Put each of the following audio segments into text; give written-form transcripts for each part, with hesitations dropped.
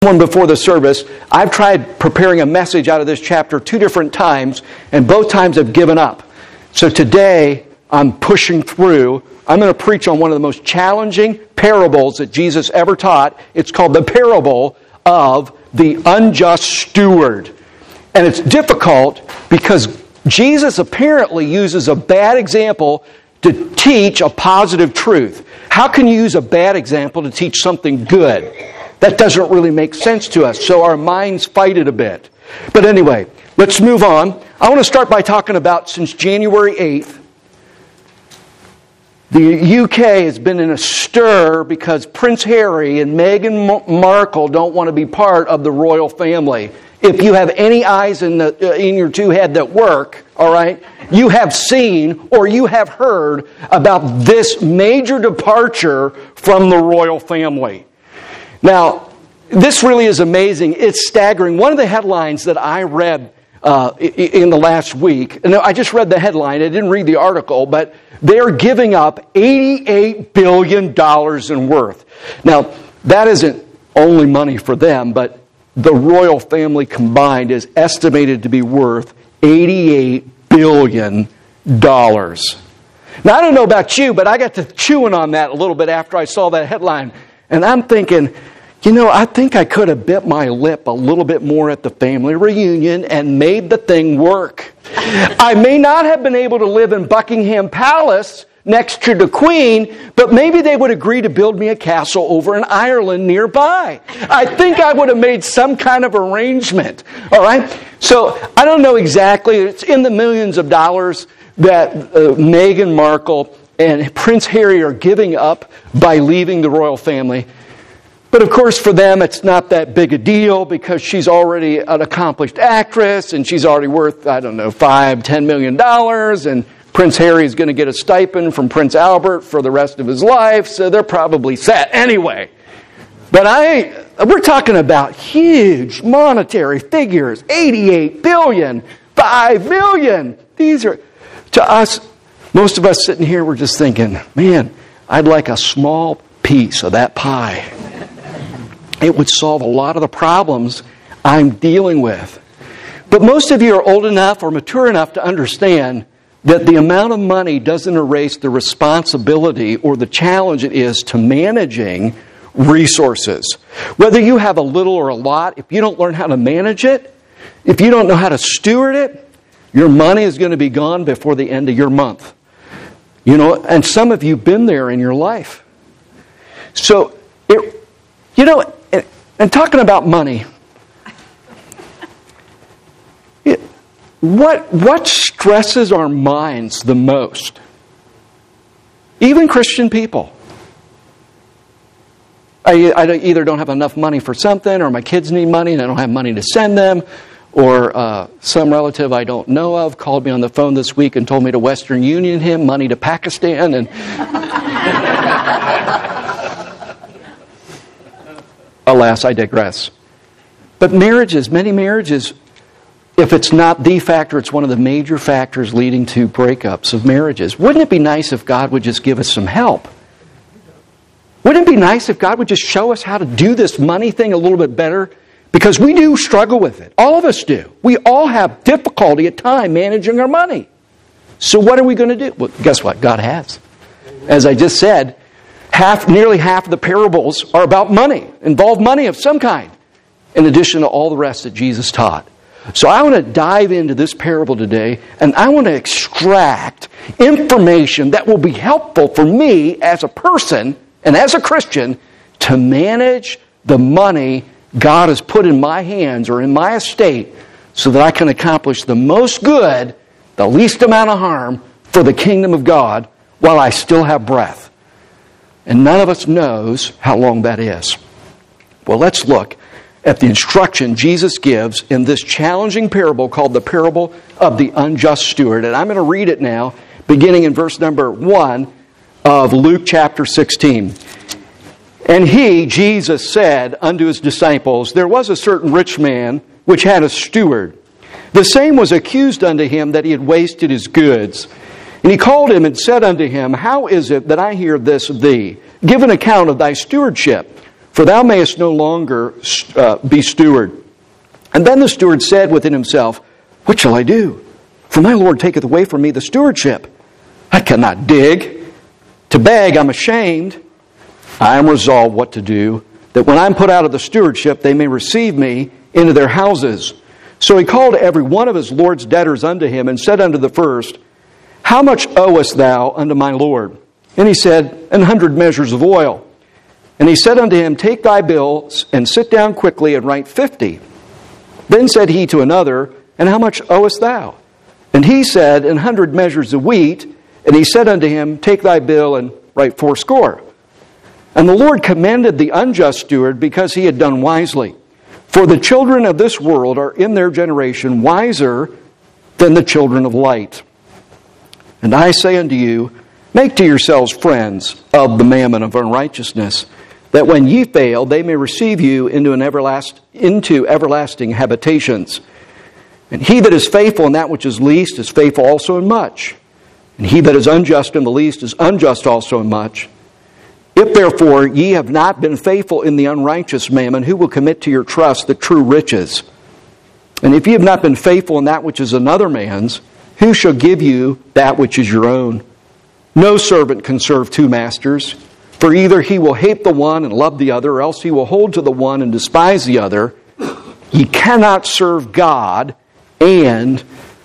One before the service, I've tried preparing a message out of this chapter 2 different times, and both times I've given up. So today, I'm pushing through. I'm going to preach on one of the most challenging parables that Jesus ever taught. It's called the parable of the unjust steward. And it's difficult because Jesus apparently uses a bad example to teach a positive truth. How can you use a bad example to teach something good? That doesn't really make sense to us, so our minds fight it a bit. But anyway, let's move on. I want to start by talking about since January 8th, the UK has been in a stir because Prince Harry and Meghan Markle don't want to be part of the royal family. If you have any eyes in your two head that work, all right, you have seen or you have heard about this major departure from the royal family. Now, this really is amazing. It's staggering. One of the headlines that I read in the last week, and I just read the headline, I didn't read the article, but they're giving up $88 billion in worth. Now, that isn't only money for them, but the royal family combined is estimated to be worth $88 billion. Now, I don't know about you, but I got to chewing on that a little bit after I saw that headline. And I'm thinking, I think I could have bit my lip a little bit more at the family reunion and made the thing work. I may not have been able to live in Buckingham Palace next to the Queen, but maybe they would agree to build me a castle over in Ireland nearby. I think I would have made some kind of arrangement. All right? So I don't know exactly. It's in the millions of dollars that Meghan Markle and Prince Harry are giving up by leaving the royal family. But of course for them it's not that big a deal because she's already an accomplished actress and she's already worth, $5-10 million, and Prince Harry is going to get a stipend from Prince Albert for the rest of his life, so they're probably set anyway. But we're talking about huge monetary figures, 88 billion, 5 million. These are, to us, most of us sitting here, we're just thinking, man, I'd like a small piece of that pie. It would solve a lot of the problems I'm dealing with. But most of you are old enough or mature enough to understand that the amount of money doesn't erase the responsibility or the challenge it is to managing resources. Whether you have a little or a lot, if you don't learn how to manage it, if you don't know how to steward it, your money is going to be gone before the end of your month. And some of you have been there in your life. So, and talking about money, what stresses our minds the most? Even Christian people. I either don't have enough money for something, or my kids need money and I don't have money to send them, or some relative I don't know of called me on the phone this week and told me to Western Union him money to Pakistan. And alas, I digress. But many marriages, if it's not the factor, it's one of the major factors leading to breakups of marriages. Wouldn't it be nice if God would just give us some help? Wouldn't it be nice if God would just show us how to do this money thing a little bit better? Because we do struggle with it. All of us do. We all have difficulty at times managing our money. So what are we going to do? Well, guess what? God has. As I just said, nearly half of the parables are about money, involve money of some kind, in addition to all the rest that Jesus taught. So I want to dive into this parable today, and I want to extract information that will be helpful for me as a person and as a Christian to manage the money God has put in my hands or in my estate so that I can accomplish the most good, the least amount of harm for the kingdom of God while I still have breath. And none of us knows how long that is. Well, let's look at the instruction Jesus gives in this challenging parable called the parable of the unjust steward. And I'm going to read it now, beginning in verse number 1 of Luke chapter 16. And he, Jesus, said unto his disciples, There was a certain rich man which had a steward. The same was accused unto him that he had wasted his goods. And he called him and said unto him, How is it that I hear this of thee? Give an account of thy stewardship. for thou mayest no longer be steward. And then the steward said within himself, what shall I do? For my Lord taketh away from me the stewardship. I cannot dig. To beg, I'm ashamed. I am resolved what to do, that when I'm put out of the stewardship, they may receive me into their houses. So he called every one of his Lord's debtors unto him, and said unto the first, how much owest thou unto my Lord? And he said, 100 measures of oil. And he said unto him, take thy bills, and sit down quickly, and write 50. Then said he to another, and how much owest thou? And he said, 100 measures of wheat. And he said unto him, take thy bill, and write 80. And the Lord commended the unjust steward, because he had done wisely. For the children of this world are in their generation wiser than the children of light. And I say unto you, make to yourselves friends of the mammon of unrighteousness, that when ye fail, they may receive you into everlasting habitations. And he that is faithful in that which is least is faithful also in much. And he that is unjust in the least is unjust also in much. If therefore ye have not been faithful in the unrighteous mammon, who will commit to your trust the true riches? And if ye have not been faithful in that which is another man's, who shall give you that which is your own? No servant can serve two masters, for either he will hate the one and love the other, or else he will hold to the one and despise the other. Ye cannot serve God and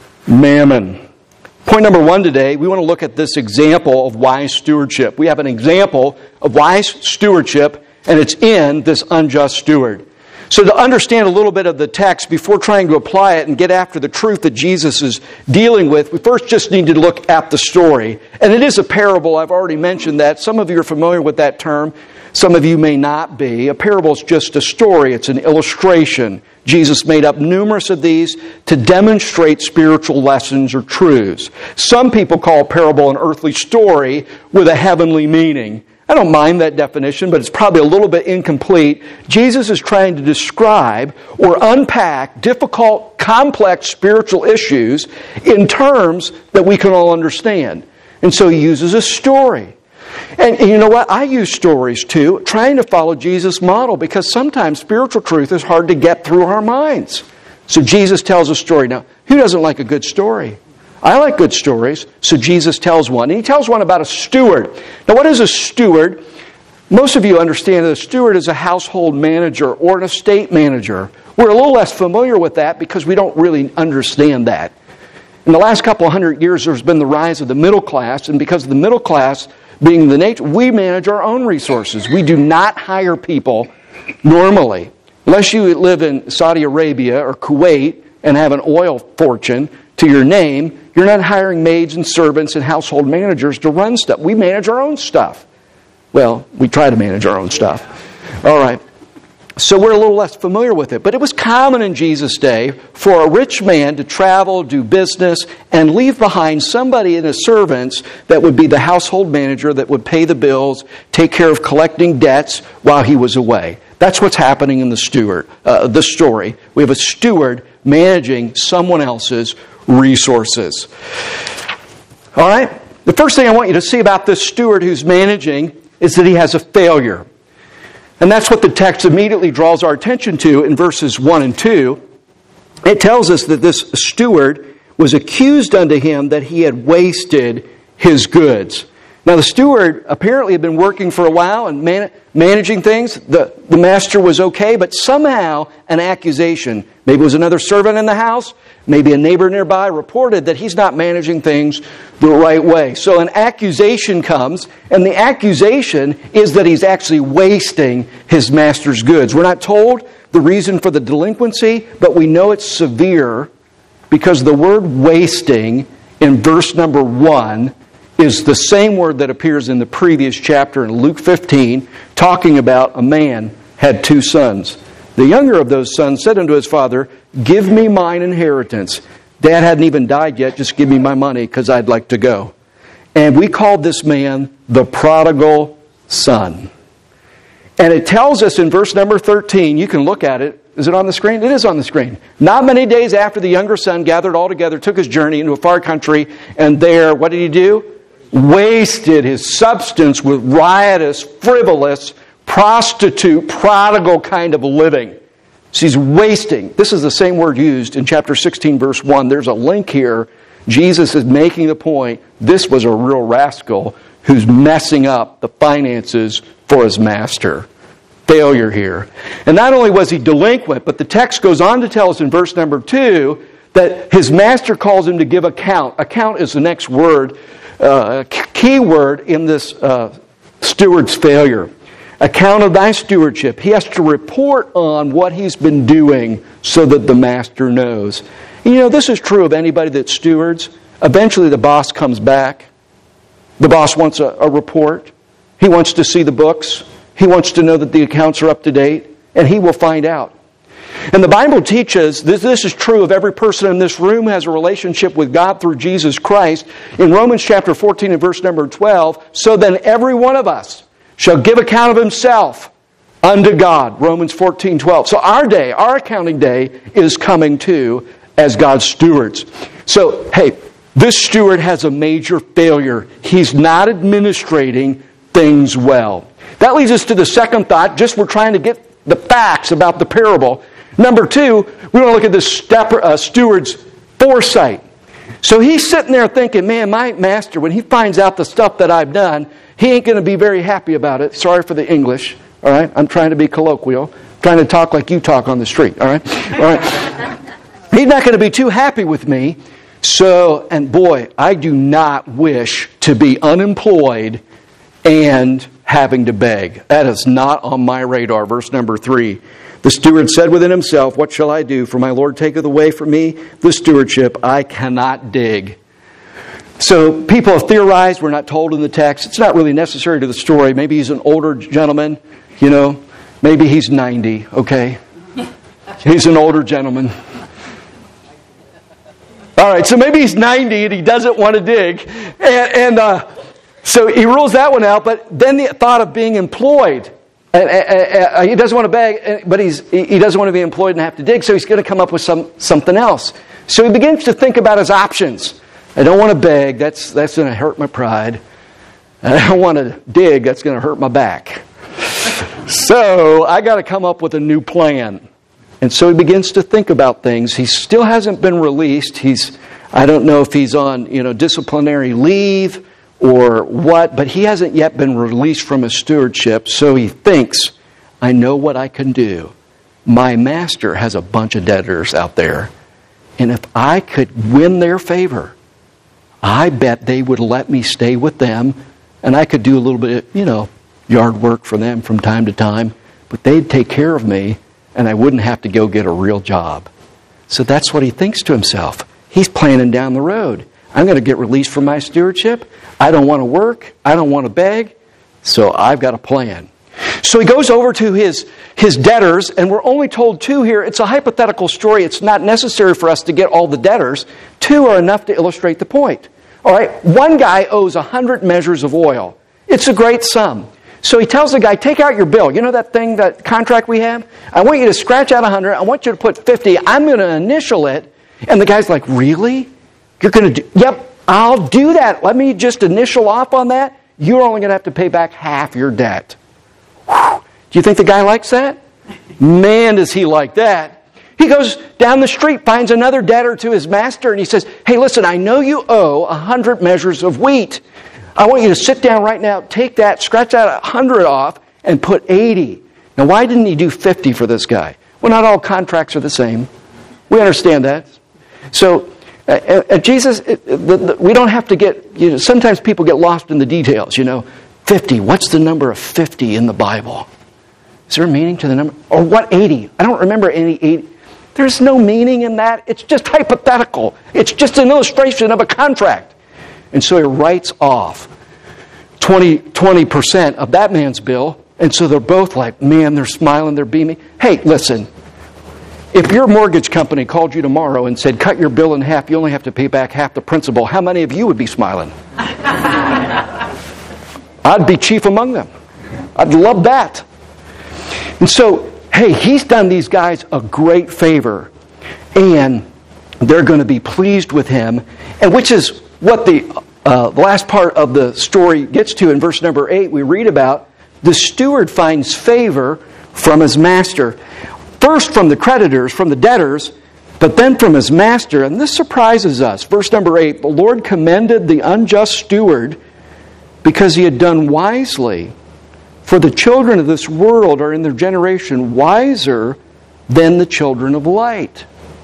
mammon. Point number 1 today, we want to look at this example of wise stewardship. We have an example of wise stewardship, and it's in this unjust steward. So to understand a little bit of the text before trying to apply it and get after the truth that Jesus is dealing with, we first just need to look at the story. And it is a parable. I've already mentioned that. Some of you are familiar with that term. Some of you may not be. A parable is just a story. It's an illustration. Jesus made up numerous of these to demonstrate spiritual lessons or truths. Some people call a parable an earthly story with a heavenly meaning. I don't mind that definition, but it's probably a little bit incomplete. Jesus is trying to describe or unpack difficult, complex spiritual issues in terms that we can all understand. And so he uses a story. And you know what? I use stories too, trying to follow Jesus' model, because sometimes spiritual truth is hard to get through our minds. So Jesus tells a story. Now, who doesn't like a good story? I like good stories, so Jesus tells one. And he tells one about a steward. Now, what is a steward? Most of you understand that a steward is a household manager or an estate manager. We're a little less familiar with that because we don't really understand that. In the last couple of 100 years, there's been the rise of the middle class, and because of the middle class being the nature, we manage our own resources. We do not hire people normally. Unless you live in Saudi Arabia or Kuwait and have an oil fortune to your name, you're not hiring maids and servants and household managers to run stuff. We manage our own stuff. Well, we try to manage our own stuff. All right. So we're a little less familiar with it. But it was common in Jesus' day for a rich man to travel, do business, and leave behind somebody in his servants that would be the household manager that would pay the bills, take care of collecting debts while he was away. That's what's happening in the story. We have a steward managing someone else's resources. All right? The first thing I want you to see about this steward who's managing is that he has a failure. And that's what the text immediately draws our attention to in verses 1 and 2. It tells us that this steward was accused unto him that he had wasted his goods. Now the steward apparently had been working for a while and managing things. The master was okay, but somehow an accusation, maybe it was another servant in the house, maybe a neighbor nearby, reported that he's not managing things the right way. So an accusation comes, and the accusation is that he's actually wasting his master's goods. We're not told the reason for the delinquency, but we know it's severe because the word wasting in verse number 1 is the same word that appears in the previous chapter in Luke 15, talking about a man had 2 sons. The younger of those sons said unto his father, give me mine inheritance. Dad hadn't even died yet, just give me my money because I'd like to go. And we called this man the prodigal son. And it tells us in verse number 13, you can look at it. Is it on the screen? It is on the screen. Not many days after the younger son gathered all together, took his journey into a far country, and there, what did he do? Wasted his substance with riotous, frivolous prostitute, prodigal kind of living. So he's wasting. This is the same word used in chapter 16, verse 1. There's a link here. Jesus is making the point, this was a real rascal who's messing up the finances for his master. Failure here. And not only was he delinquent, but the text goes on to tell us in verse number 2 that his master calls him to give account. Account is the next word, key word in this steward's failure. Account of thy stewardship. He has to report on what he's been doing so that the master knows. You know, this is true of anybody that stewards. Eventually the boss comes back. The boss wants a report. He wants to see the books. He wants to know that the accounts are up to date. And he will find out. And the Bible teaches, this is true of every person in this room who has a relationship with God through Jesus Christ. In Romans chapter 14 and verse number 12, so then every one of us shall give account of himself unto God. Romans 14:12. So our day, our accounting day, is coming too as God's stewards. So, hey, this steward has a major failure. He's not administrating things well. That leads us to the second thought. Just we're trying to get the facts about the parable. Number 2, we want to look at this steward's foresight. So he's sitting there thinking, man, my master, when he finds out the stuff that I've done, he ain't going to be very happy about it. Sorry for the English. All right? I'm trying to be colloquial. I'm trying to talk like you talk on the street. All right? All right. He's not going to be too happy with me. So, and boy, I do not wish to be unemployed and having to beg. That is not on my radar. Verse number 3. The steward said within himself, what shall I do? For my Lord taketh away from me the stewardship. I cannot dig. So people have theorized, we're not told in the text. It's not really necessary to the story. Maybe he's an older gentleman, you know. Maybe he's 90, okay? He's an older gentleman. All right, so maybe he's 90 and he doesn't want to dig. So he rules that one out, but then the thought of being employed. He doesn't want to beg, but he doesn't want to be employed and have to dig, so he's going to come up with something else. So he begins to think about his options. I don't want to beg, that's going to hurt my pride. I don't want to dig, that's going to hurt my back. So I got to come up with a new plan. And so he begins to think about things. He still hasn't been released. I don't know if he's on, disciplinary leave or what, but he hasn't yet been released from his stewardship. So he thinks, I know what I can do. My master has a bunch of debtors out there. And if I could win their favor, I bet they would let me stay with them, and I could do a little bit of, yard work for them from time to time, but they'd take care of me, and I wouldn't have to go get a real job. So that's what he thinks to himself. He's planning down the road. I'm going to get released from my stewardship. I don't want to work. I don't want to beg. So I've got a plan. So he goes over to his debtors, and we're only told 2 here. It's a hypothetical story. It's not necessary for us to get all the debtors. 2 are enough to illustrate the point. All right, one guy owes 100 measures of oil. It's a great sum. So he tells the guy, take out your bill. You know that contract we have? I want you to scratch out 100. I want you to put 50. I'm going to initial it. And the guy's like, really? You're going to do? Yep, I'll do that. Let me just initial off on that. You're only going to have to pay back half your debt. Whew. Do you think the guy likes that? Man, does he like that. He goes down the street, finds another debtor to his master, and he says, hey, listen, I know you owe 100 measures of wheat. I want you to sit down right now, take that, scratch that 100 off, and put 80. Now, why didn't he do 50 for this guy? Well, not all contracts are the same. We understand that. So, Jesus, we don't have to get, sometimes people get lost in the details, 50, what's the number of 50 in the Bible? Is there a meaning to the number? Or what 80? I don't remember any 80. There's no meaning in that. It's just hypothetical. It's just an illustration of a contract. And so he writes off 20% of that man's bill. And so they're both like, man, they're smiling, they're beaming. Hey, listen, if your mortgage company called you tomorrow and said, cut your bill in half, you only have to pay back half the principal, how many of you would be smiling? I'd be chief among them. I'd love that. And so, hey, he's done these guys a great favor, and they're going to be pleased with him, and which is what the last part of the story gets to. In verse number 8, we read about the steward finds favor from his master. First from the creditors, from the debtors, but then from his master. And this surprises us. Verse number 8, the Lord commended the unjust steward because he had done wisely. For the children of this world are in their generation wiser than the children of light.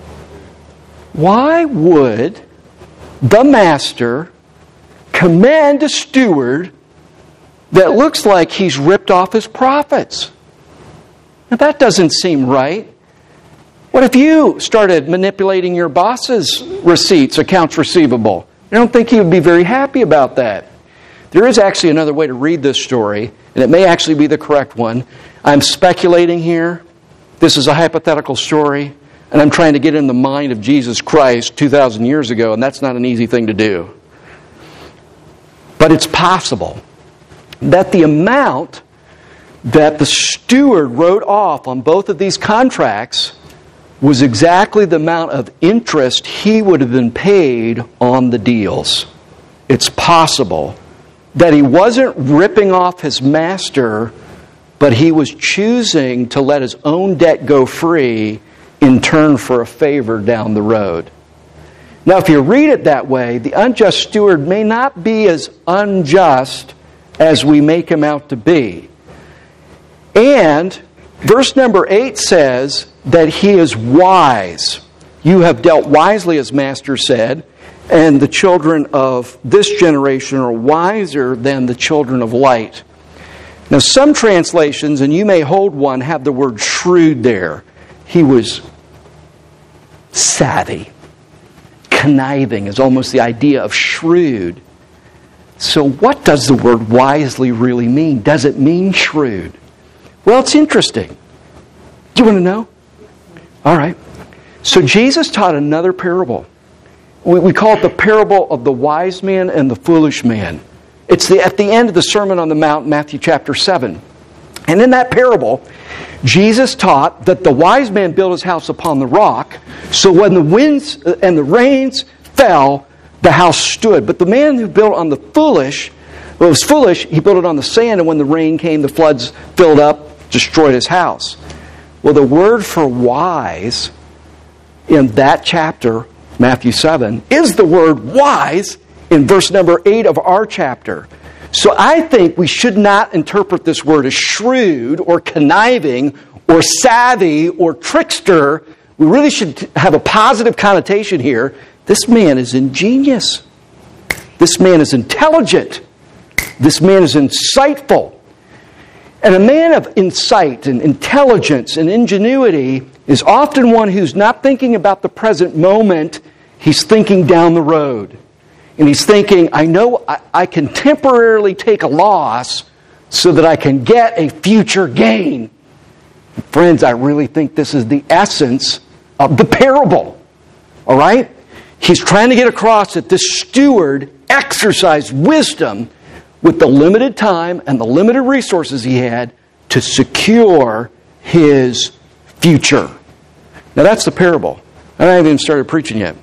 Why would the master commend a steward that looks like he's ripped off his profits? Now that doesn't seem right. What if you started manipulating your boss's receipts, accounts receivable? I don't think he would be very happy about that. There is actually another way to read this story, and it may actually be the correct one. I'm speculating here. This is a hypothetical story, and I'm trying to get in the mind of Jesus Christ 2,000 years ago, and that's not an easy thing to do. But it's possible that the amount that the steward wrote off on both of these contracts was exactly the amount of interest he would have been paid on the deals. It's possible that he wasn't ripping off his master, but he was choosing to let his own debt go free in turn for a favor down the road. Now, if you read it that way, the unjust steward may not be as unjust as we make him out to be. And verse number 8 says that he is wise. You have dealt wisely, as Master said, and the children of this generation are wiser than the children of light. Now, some translations, and you may hold one, have the word shrewd there. He was savvy. Conniving is almost the idea of shrewd. So what does the word wisely really mean? Does it mean shrewd? Well, it's interesting. Do you want to know? All right. So Jesus taught another parable. We call it the parable of the wise man and the foolish man. It's at the end of the Sermon on the Mount, Matthew chapter 7. And in that parable, Jesus taught that the wise man built his house upon the rock, so when the winds and the rains fell, the house stood. But the man who built on the foolish, well, it was foolish, he built it on the sand, and when the rain came, the floods filled up, destroyed his house. Well, the word for wise in that chapter, Matthew 7, is the word wise in verse number 8 of our chapter. So I think we should not interpret this word as shrewd or conniving or savvy or trickster. We really should have a positive connotation here. This man is ingenious. This man is intelligent. This man is insightful. And a man of insight and intelligence and ingenuity is often one who's not thinking about the present moment. He's thinking down the road. And he's thinking, I know I can temporarily take a loss so that I can get a future gain. Friends, I really think this is the essence of the parable. All right? He's trying to get across that this steward exercised wisdom with the limited time and the limited resources he had to secure his future. Now that's the parable. I haven't even started preaching yet.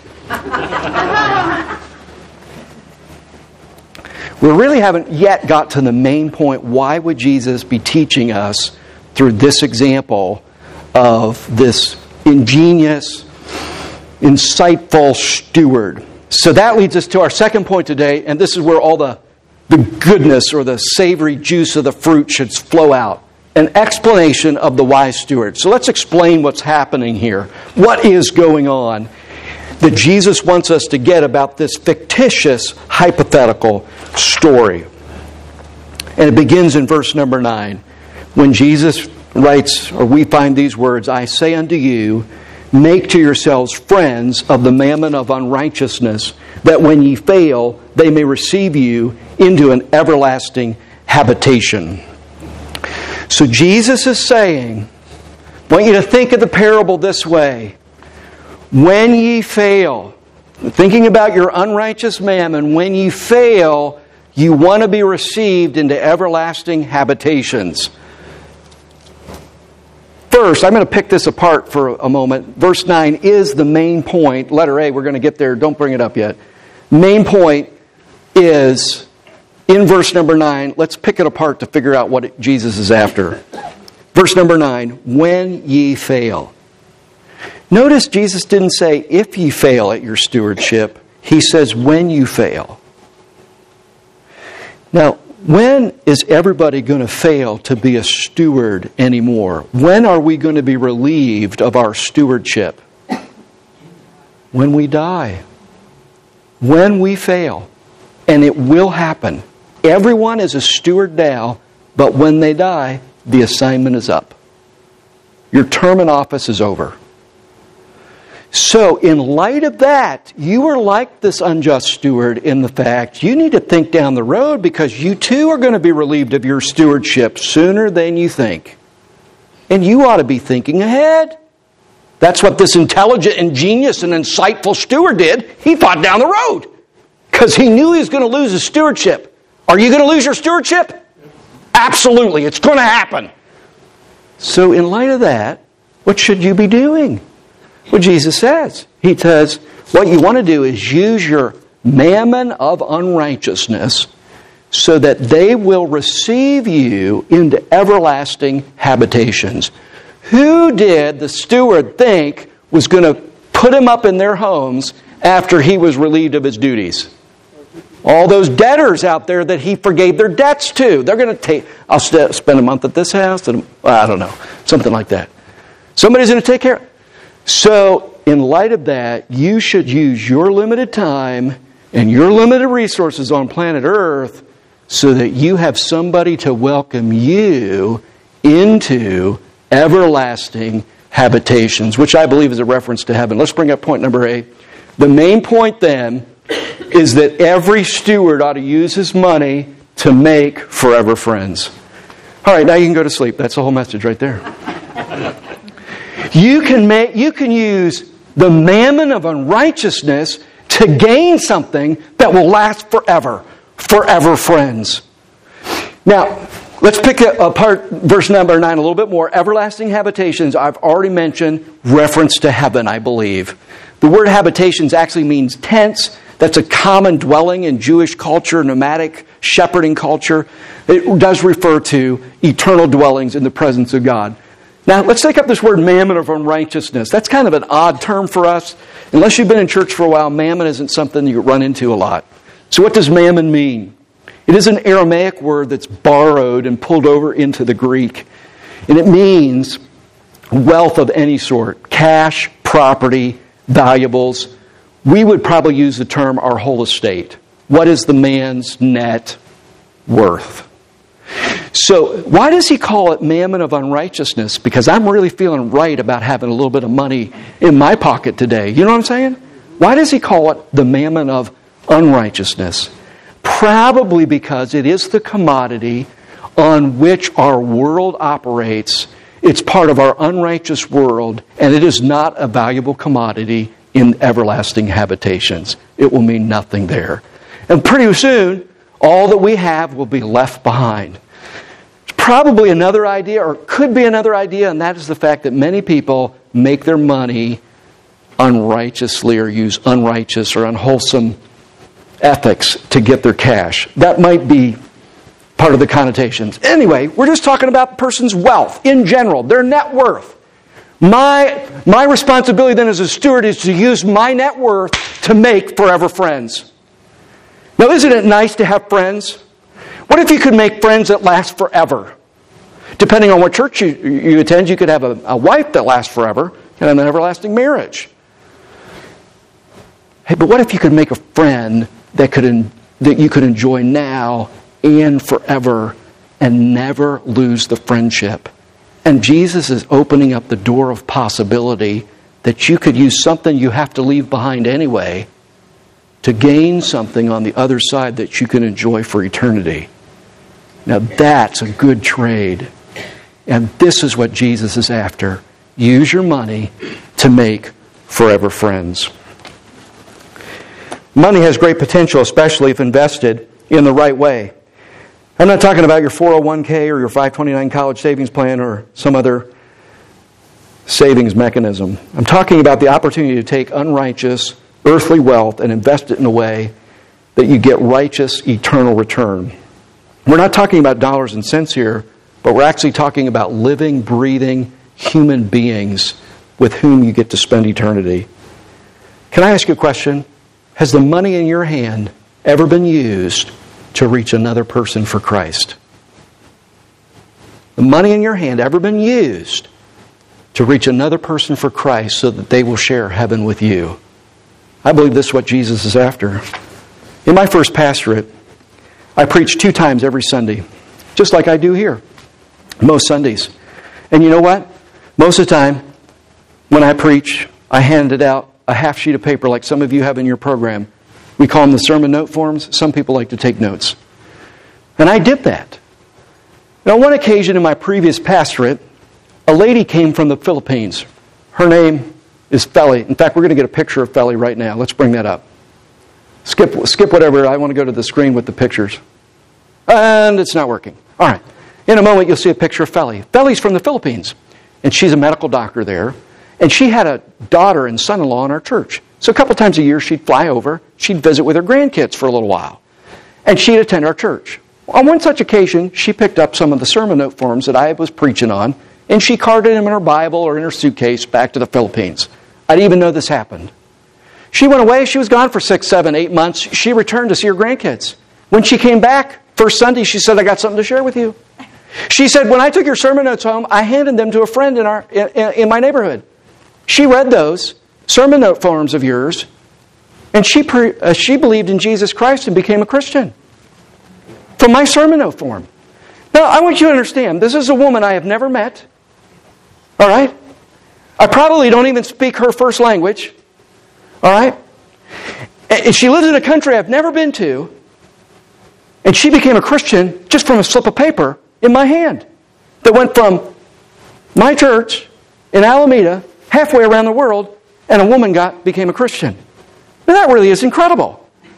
We really haven't yet got to the main point. Why would Jesus be teaching us through this example of this ingenious, insightful steward? So that leads us to our second point today, and this is where all the goodness or the savory juice of the fruit should flow out. An explanation of the wise steward. So let's explain what's happening here. What is going on that Jesus wants us to get about this fictitious, hypothetical story? And it begins in verse number 9. When Jesus writes, or we find these words, I say unto you, make to yourselves friends of the mammon of unrighteousness, that when ye fail, they may receive you into an everlasting habitation. So Jesus is saying, I want you to think of the parable this way. When ye fail, thinking about your unrighteous mammon, when ye fail, you want to be received into everlasting habitations. First, I'm going to pick this apart for a moment. Verse 9 is the main point. Letter A, we're going to get there. Don't bring it up yet. Main point is in verse number 9, let's pick it apart to figure out what Jesus is after. Verse number 9, when ye fail. Notice Jesus didn't say, if ye fail at your stewardship. He says, when you fail. Now, when is everybody going to fail to be a steward anymore? When are we going to be relieved of our stewardship? When we die. When we fail. And it will happen. Everyone is a steward now, but when they die, the assignment is up. Your term in office is over. So, in light of that, you are like this unjust steward in the fact you need to think down the road because you too are going to be relieved of your stewardship sooner than you think. And you ought to be thinking ahead. That's what this intelligent, ingenious, and insightful steward did. He thought down the road because he knew he was going to lose his stewardship. Are you going to lose your stewardship? Absolutely. It's going to happen. So, in light of that, what should you be doing? Well, Jesus says. He says, what you want to do is use your mammon of unrighteousness so that they will receive you into everlasting habitations. Who did the steward think was going to put him up in their homes after he was relieved of his duties? All those debtors out there that he forgave their debts to. They're going to take, I'll spend a month at this house, and I don't know, something like that. Somebody's going to take care of it. So, in light of that, you should use your limited time and your limited resources on planet Earth so that you have somebody to welcome you into everlasting habitations, which I believe is a reference to heaven. Let's bring up point number 8. The main point then is that every steward ought to use his money to make forever friends. All right, now you can go to sleep. That's the whole message right there. You can use the mammon of unrighteousness to gain something that will last forever. Forever friends. Now, let's pick apart verse number 9 a little bit more. Everlasting habitations, I've already mentioned, reference to heaven, I believe. The word habitations actually means tents. That's a common dwelling in Jewish culture, nomadic shepherding culture. It does refer to eternal dwellings in the presence of God. Now, let's take up this word mammon of unrighteousness. That's kind of an odd term for us. Unless you've been in church for a while, mammon isn't something you run into a lot. So what does mammon mean? It is an Aramaic word that's borrowed and pulled over into the Greek. And it means wealth of any sort. Cash, property, valuables. We would probably use the term our whole estate. What is the man's net worth? So, why does he call it mammon of unrighteousness? Because I'm really feeling right about having a little bit of money in my pocket today. You know what I'm saying? Why does he call it the mammon of unrighteousness? Probably because it is the commodity on which our world operates. It's part of our unrighteous world, and it is not a valuable commodity in everlasting habitations. It will mean nothing there. And pretty soon, all that we have will be left behind. It's probably another idea, or could be another idea, and that is the fact that many people make their money unrighteously or use unrighteous or unwholesome ethics to get their cash. That might be part of the connotations. Anyway, we're just talking about the person's wealth in general, their net worth. My responsibility then as a steward is to use my net worth to make forever friends. Now, isn't it nice to have friends? What if you could make friends that last forever? Depending on what church you attend, you could have a wife that lasts forever and an everlasting marriage. Hey, but what if you could make a friend that you could enjoy now and forever and never lose the friendship? And Jesus is opening up the door of possibility that you could use something you have to leave behind anyway to gain something on the other side that you can enjoy for eternity. Now that's a good trade. And this is what Jesus is after. Use your money to make forever friends. Money has great potential, especially if invested in the right way. I'm not talking about your 401k or your 529 college savings plan or some other savings mechanism. I'm talking about the opportunity to take unrighteous, earthly wealth and invest it in a way that you get righteous, eternal return. We're not talking about dollars and cents here, but we're actually talking about living, breathing human beings with whom you get to spend eternity. Can I ask you a question? Has the money in your hand ever been used to reach another person for Christ? The money in your hand ever been used to reach another person for Christ so that they will share heaven with you? I believe this is what Jesus is after. In my first pastorate, I preached 2 times every Sunday, just like I do here, most Sundays. And you know what? Most of the time, when I preach, I handed out a half sheet of paper like some of you have in your program. We call them the sermon note forms. Some people like to take notes. And I did that. Now, on one occasion in my previous pastorate, a lady came from the Philippines. Her name is Feli. In fact, we're going to get a picture of Feli right now. Let's bring that up. Skip whatever. I want to go to the screen with the pictures. And it's not working. All right. In a moment, you'll see a picture of Feli. Feli's from the Philippines, and she's a medical doctor there. And she had a daughter and son-in-law in our church. So a couple times a year, she'd fly over. She'd visit with her grandkids for a little while. And she'd attend our church. On one such occasion, she picked up some of the sermon note forms that I was preaching on, and she carted them in her Bible or in her suitcase back to the Philippines. I didn't even know this happened. She went away. She was gone for 6, 7, 8 months. She returned to see her grandkids. When she came back, first Sunday, she said, I got something to share with you. She said, when I took your sermon notes home, I handed them to a friend in my neighborhood. She read those sermon note forms of yours, and she believed in Jesus Christ and became a Christian from my sermon note form. Now, I want you to understand, this is a woman I have never met. All right? I probably don't even speak her first language. All right? And she lives in a country I've never been to, and she became a Christian just from a slip of paper in my hand that went from my church in Alameda halfway around the world, and a woman became a Christian. Now, that really is incredible.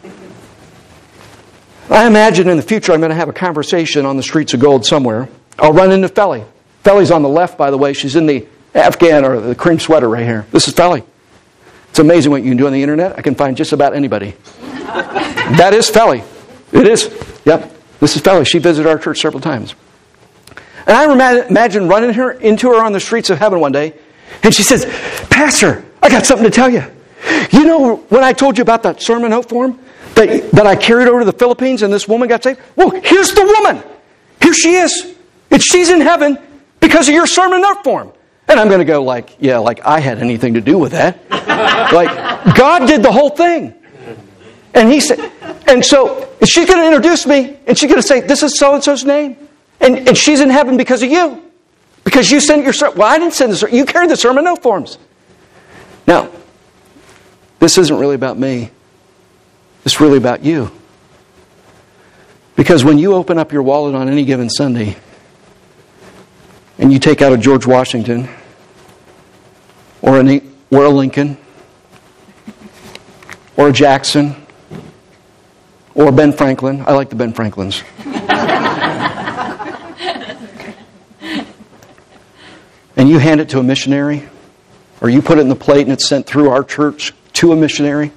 I imagine in the future I'm going to have a conversation on the streets of gold somewhere. I'll run into Feli. Feli's on the left, by the way. She's in the Afghan or the cream sweater right here. This is Feli. It's amazing what you can do on the internet. I can find just about anybody. That is Feli. It is. Yep. This is Feli. She visited our church several times. And I imagine running into her on the streets of heaven one day, and she says, Pastor, I got something to tell you. You know when I told you about that sermon note form that I carried over to the Philippines and this woman got saved? Well, here's the woman. Here she is. She's in heaven because of your sermon note form. And I'm going to go like I had anything to do with that. Like, God did the whole thing. And he said, and so she's going to introduce me, and she's going to say, this is so-and-so's name. And she's in heaven because of you. Because you sent your sermon. Well, I didn't send the sermon. You carried the sermon note forms. Now, this isn't really about me. It's really about you. Because when you open up your wallet on any given Sunday, and you take out a George Washington, or a Lincoln, or a Jackson, or a Ben Franklin. I like the Ben Franklins. And you hand it to a missionary, or you put it in the plate and it's sent through our church to a missionary,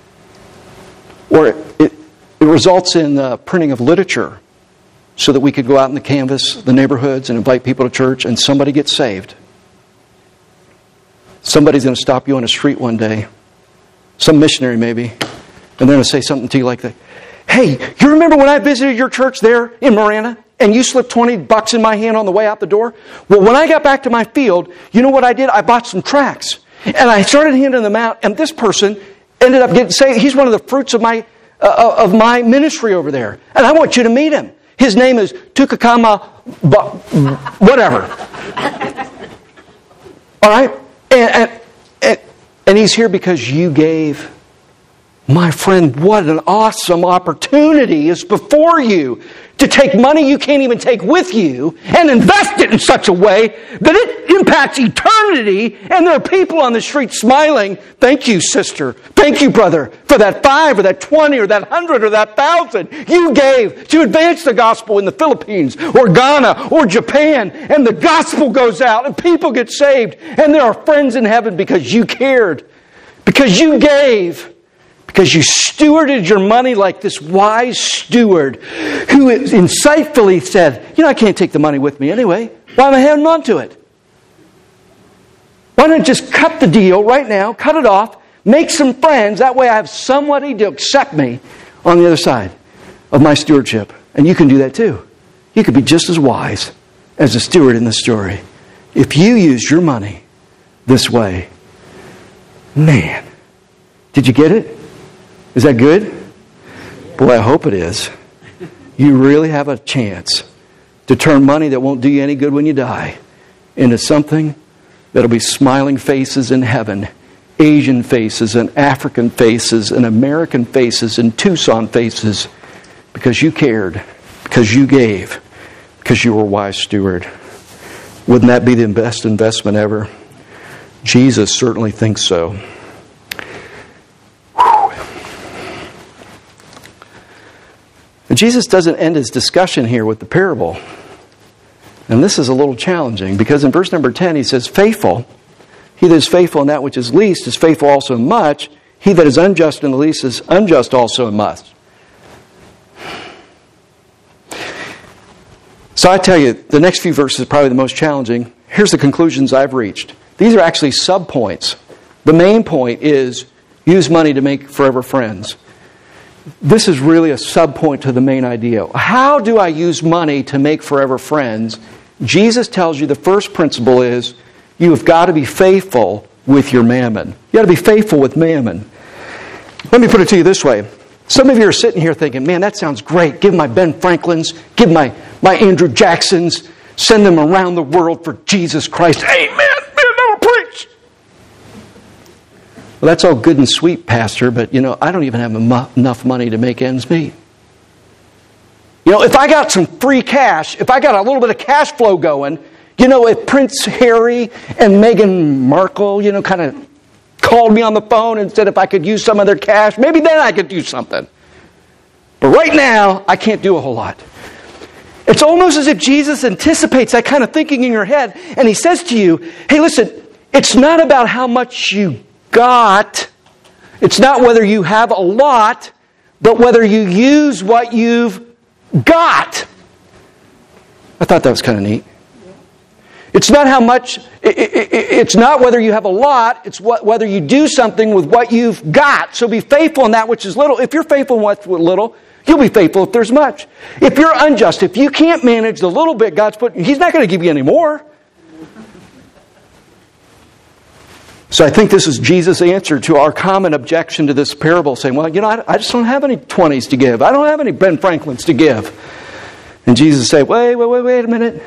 or it results in the printing of literature so that we could go out in the canvas, the neighborhoods, and invite people to church, and somebody gets saved. Somebody's going to stop you on a street one day, some missionary maybe, and they're going to say something to you like that. Hey, you remember when I visited your church there in Marana, and you slipped $20 in my hand on the way out the door? Well, when I got back to my field, you know what I did? I bought some tracts, and I started handing them out, and this person ended up getting saved. He's one of the fruits of my ministry over there, and I want you to meet him. His name is Tukakama, whatever. All right? And he's here because you gave. My friend, what an awesome opportunity is before you to take money you can't even take with you and invest it in such a way that it impacts eternity, and there are people on the street smiling. Thank you, sister. Thank you, brother, for that 5 or that 20 or that 100 or that 1,000 you gave to advance the gospel in the Philippines or Ghana or Japan, and the gospel goes out and people get saved, and there are friends in heaven because you cared, because you gave. Because you stewarded your money like this wise steward who insightfully said, I can't take the money with me anyway. Why am I holding on to it? Why not just cut the deal right now, cut it off, make some friends, that way I have somebody to accept me on the other side of my stewardship. And you can do that too. You could be just as wise as the steward in the story. If you use your money this way, man, did you get it? Is that good? Boy, I hope it is. You really have a chance to turn money that won't do you any good when you die into something that'll be smiling faces in heaven, Asian faces and African faces and American faces and Tucson faces, because you cared, because you gave, because you were a wise steward. Wouldn't that be the best investment ever? Jesus certainly thinks so. And Jesus doesn't end his discussion here with the parable. And this is a little challenging, because in verse number 10 he says, faithful. He that is faithful in that which is least is faithful also in much. He that is unjust in the least is unjust also in much. So I tell you, the next few verses are probably the most challenging. Here's the conclusions I've reached. These are actually sub-points. The main point is, use money to make forever friends. This is really a sub-point to the main idea. How do I use money to make forever friends? Jesus tells you the first principle is, you have got to be faithful with your mammon. You got to be faithful with mammon. Let me put it to you this way. Some of you are sitting here thinking, man, that sounds great. Give my Ben Franklins, give my Andrew Jacksons, send them around the world for Jesus Christ. Amen. Man, that'll preach. Well, that's all good and sweet, Pastor, but, I don't even have enough money to make ends meet. If I got some free cash, if I got a little bit of cash flow going, if Prince Harry and Meghan Markle, kind of called me on the phone and said if I could use some of their cash, maybe then I could do something. But right now, I can't do a whole lot. It's almost as if Jesus anticipates that kind of thinking in your head, and he says to you, hey, listen, it's not about how much you got. It's not whether you have a lot, but whether you use what you've got. I thought that was kind of neat. It's not how much, it's not whether you have a lot, it's whether you do something with what you've got. So be faithful in that which is little. If you're faithful in what's little, you'll be faithful if there's much. If you're unjust, if you can't manage the little bit God's put, He's not going to give you any more. So I think this is Jesus' answer to our common objection to this parable, saying, well, I just don't have any 20s to give. I don't have any Ben Franklins to give. And Jesus said, wait a minute.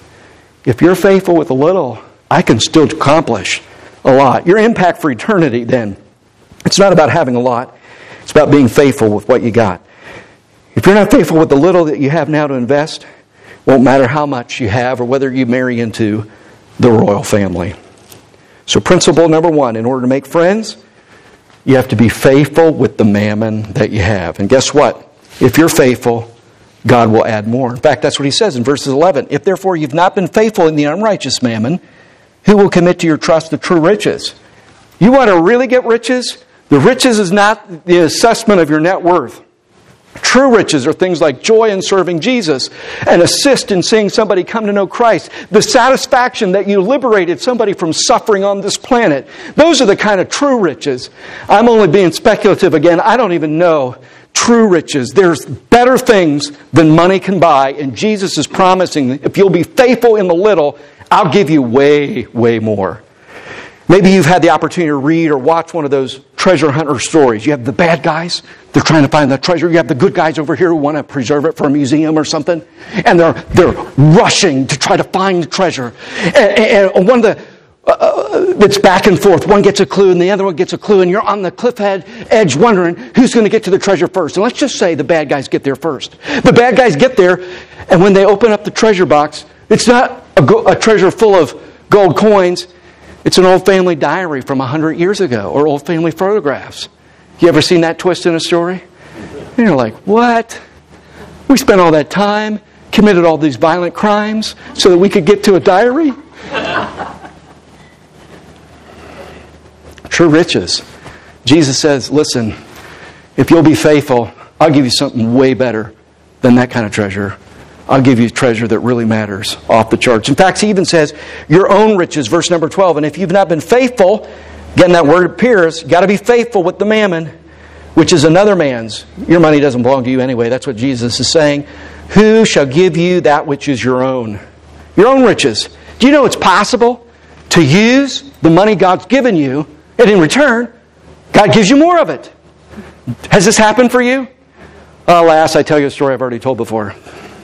If you're faithful with a little, I can still accomplish a lot. Your impact for eternity, then, it's not about having a lot. It's about being faithful with what you got. If you're not faithful with the little that you have now to invest, it won't matter how much you have or whether you marry into the royal family. So principle number 1, in order to make friends, you have to be faithful with the mammon that you have. And guess what? If you're faithful, God will add more. In fact, that's what he says in verses 11. If therefore you've not been faithful in the unrighteous mammon, who will commit to your trust the true riches? You want to really get riches? The riches is not the assessment of your net worth. True riches are things like joy in serving Jesus, and assist in seeing somebody come to know Christ, the satisfaction that you liberated somebody from suffering on this planet. Those are the kind of true riches. I'm only being speculative again. I don't even know. True riches. There's better things than money can buy, and Jesus is promising that if you'll be faithful in the little, I'll give you way, way more. Maybe you've had the opportunity to read or watch one of those treasure hunter stories. You have the bad guys, they're trying to find the treasure. You have the good guys over here who want to preserve it for a museum or something. And they're rushing to try to find the treasure. And one of the it's back and forth. One gets a clue and the other one gets a clue, and you're on the cliff edge wondering who's going to get to the treasure first. And let's just say the bad guys get there first. The bad guys get there, and when they open up the treasure box, it's not a treasure full of gold coins. It's an old family diary from 100 years ago, or old family photographs. You ever seen that twist in a story? And you're like, what? We spent all that time, committed all these violent crimes so that we could get to a diary? True riches. Jesus says, listen, If you'll be faithful, I'll give you something way better than that kind of treasure. I'll give you a treasure that really matters, off the charts. In fact, he even says, your own riches, verse number 12. And if you've not been faithful, again, that word appears, you've got to be faithful with the mammon, which is another man's. Your money doesn't belong to you anyway. That's what Jesus is saying. Who shall give you that which is your own? Your own riches. Do you know it's possible to use the money God's given you, and in return, God gives you more of it? Has this happened for you? Alas, I tell you a story I've already told before.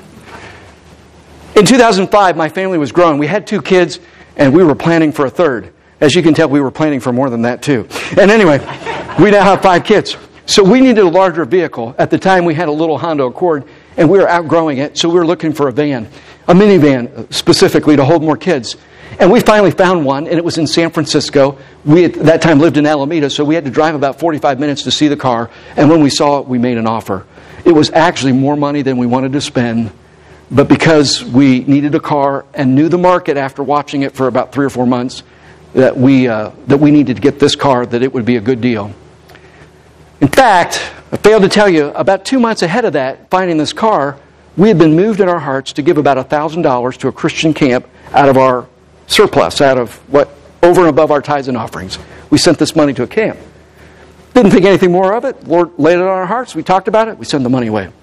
In 2005, my family was growing. We had 2 kids, and we were planning for a third. As you can tell, we were planning for more than that, too. And anyway, we now have 5 kids. So we needed a larger vehicle. At the time, we had a little Honda Accord, and we were outgrowing it, so we were looking for a van, a minivan specifically, to hold more kids. And we finally found one, and it was in San Francisco. We, at that time, lived in Alameda, so we had to drive about 45 minutes to see the car. And when we saw it, we made an offer. It was actually more money than we wanted to spend, but because we needed a car and knew the market after watching it for about 3 or 4 months, that we needed to get this car, that it would be a good deal. In fact, I failed to tell you, about 2 months ahead of that, finding this car, we had been moved in our hearts to give about $1,000 to a Christian camp out of our surplus, out of what over and above our tithes and offerings. We sent this money to a camp. Didn't think anything more of it. Lord laid it on our hearts. We talked about it. We sent the money away.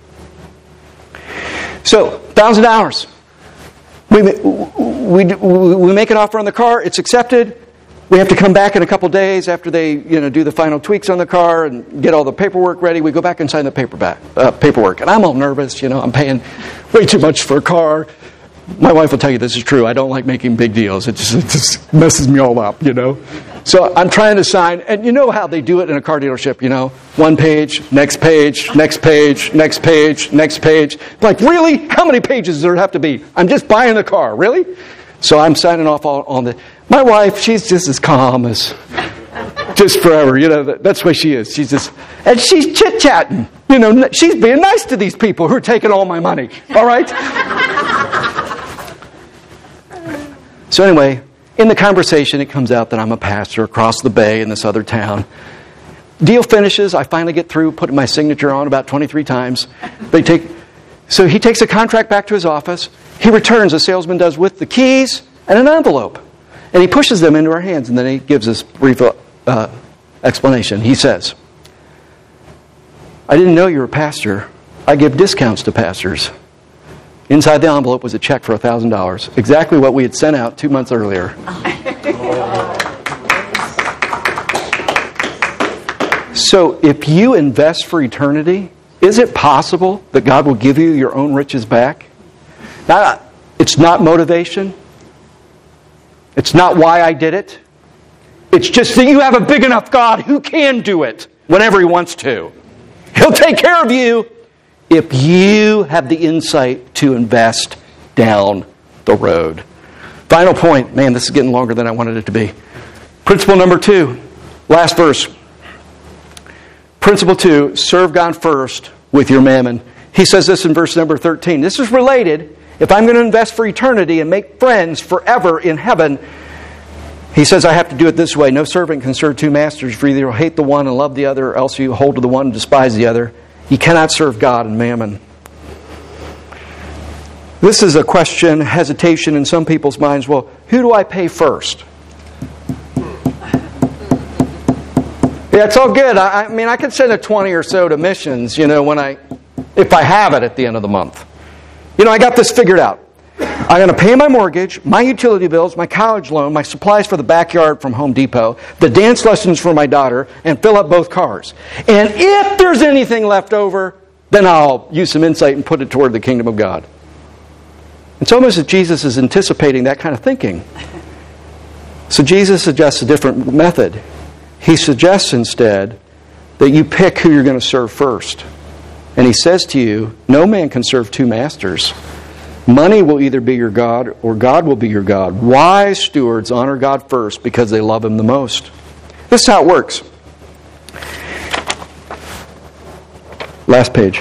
So, $1,000. We make an offer on the car. It's accepted. We have to come back in a couple days after they do the final tweaks on the car and get all the paperwork ready. We go back and sign the paperwork. And I'm all nervous. I'm paying way too much for a car. My wife will tell you this is true. I don't like making big deals. It just messes me all up, So I'm trying to sign. And you know how they do it in a car dealership, 1 page, next page, next page, next page, next page. Like, really? How many pages does there have to be? I'm just buying the car. Really? So I'm signing off on the... My wife, she's just as calm as... just forever. That's the way she is. And she's chit-chatting. She's being nice to these people who are taking all my money. All right? So anyway, in the conversation, it comes out that I'm a pastor across the bay in this other town. Deal finishes. I finally get through, putting my signature on about 23 times. So he takes a contract back to his office. He returns, the salesman does, with the keys and an envelope. And he pushes them into our hands, and then he gives us brief explanation. He says, I didn't know you were a pastor. I give discounts to pastors. Inside the envelope was a check for $1,000, exactly what we had sent out 2 months earlier. So if you invest for eternity, is it possible that God will give you your own riches back? Now, it's not motivation. It's not why I did it. It's just that you have a big enough God who can do it whenever He wants to. He'll take care of you if you have the insight to invest down the road. Final point. Man, this is getting longer than I wanted it to be. Principle number 2. Last verse. Principle 2. Serve God first with your mammon. He says this in verse number 13. This is related. If I'm going to invest for eternity and make friends forever in heaven, he says I have to do it this way. No servant can serve 2 masters, for either you'll hate the one and love the other, or else you hold to the one and despise the other. You cannot serve God and mammon. This is a question, hesitation in some people's minds. Well, who do I pay first? Yeah, it's all good. I mean, I could send a 20 or so to missions, if I have it at the end of the month. I got this figured out. I'm going to pay my mortgage, my utility bills, my college loan, my supplies for the backyard from Home Depot, the dance lessons for my daughter, and fill up both cars. And if there's anything left over, then I'll use some insight and put it toward the kingdom of God. It's almost as if Jesus is anticipating that kind of thinking. So Jesus suggests a different method. He suggests instead that you pick who you're going to serve first. And He says to you, no man can serve 2 masters. Money will either be your God or God will be your God. Wise stewards honor God first because they love Him the most. This is how it works. Last page.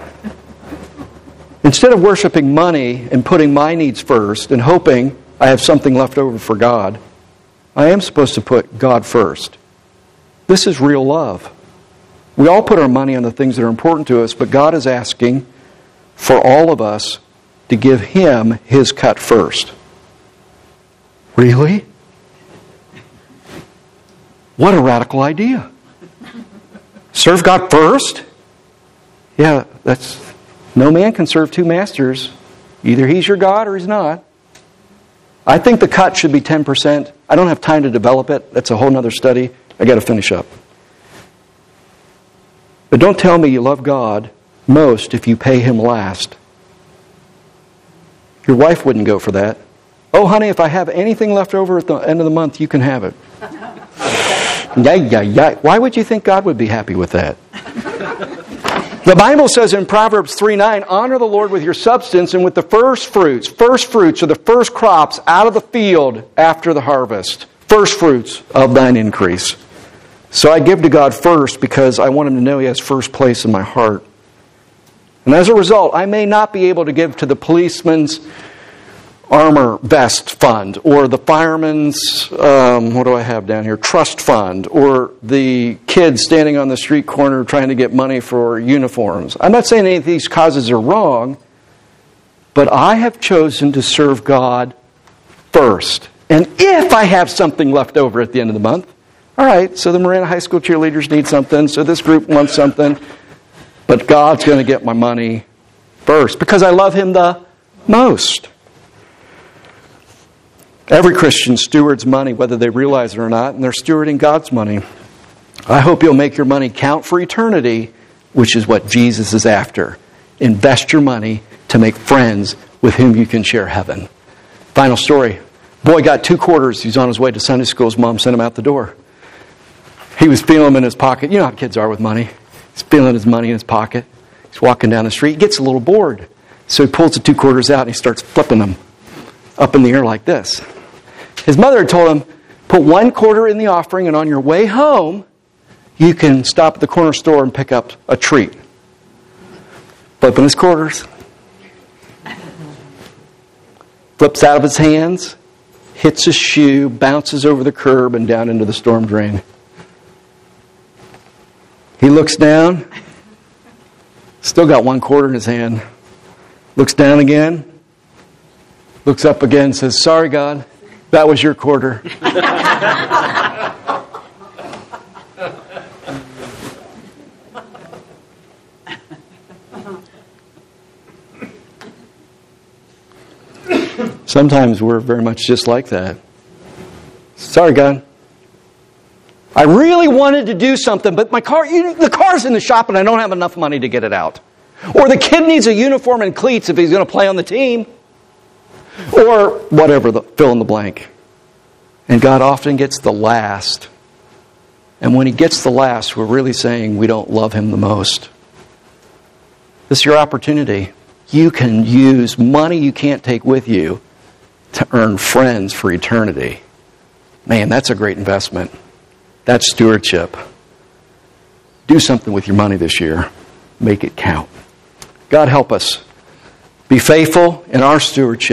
Instead of worshiping money and putting my needs first and hoping I have something left over for God, I am supposed to put God first. This is real love. We all put our money on the things that are important to us, but God is asking for all of us to give Him His cut first. Really? What a radical idea. Serve God first? Yeah, no man can serve two masters. Either He's your God or He's not. I think the cut should be 10%. I don't have time to develop it. That's a whole other study. I got to finish up. But don't tell me you love God most if you pay Him last. Your wife wouldn't go for that. Oh, honey, if I have anything left over at the end of the month, you can have it. Yeah. Why would you think God would be happy with that? The Bible says in Proverbs 3:9, honor the Lord with your substance and with the first fruits. First fruits are the first crops out of the field after the harvest. First fruits of thine increase. So I give to God first because I want Him to know He has first place in my heart. And as a result, I may not be able to give to the policeman's armor vest fund, or the fireman's, what do I have down here, trust fund, or the kids standing on the street corner trying to get money for uniforms. I'm not saying any of these causes are wrong, but I have chosen to serve God first. And if I have something left over at the end of the month, all right, so the Marana High School cheerleaders need something, so this group wants something, but God's going to get my money first because I love Him the most. Every Christian stewards money, whether they realize it or not, and they're stewarding God's money. I hope you'll make your money count for eternity, which is what Jesus is after. Invest your money to make friends with whom you can share heaven. Final story. Boy got 2 quarters. He's on his way to Sunday school. His mom sent him out the door. He was feeling them in his pocket. You know how kids are with money. He's feeling his money in his pocket. He's walking down the street. He gets a little bored. So he pulls the 2 quarters out and he starts flipping them up in the air like this. His mother had told him, put 1 quarter in the offering, and on your way home, you can stop at the corner store and pick up a treat. Flipping his quarters. Flips out of his hands, hits his shoe, bounces over the curb and down into the storm drain. He looks down, still got 1 quarter in his hand. Looks down again, looks up again, says, sorry, God. That was your quarter. Sometimes we're very much just like that. Sorry, God. I really wanted to do something, but the car's in the shop and I don't have enough money to get it out. Or the kid needs a uniform and cleats if he's going to play on the team. Or whatever, fill in the blank. And God often gets the last. And when He gets the last, we're really saying we don't love Him the most. This is your opportunity. You can use money you can't take with you to earn friends for eternity. Man, that's a great investment. That's stewardship. Do something with your money this year. Make it count. God help us. Be faithful in our stewardship.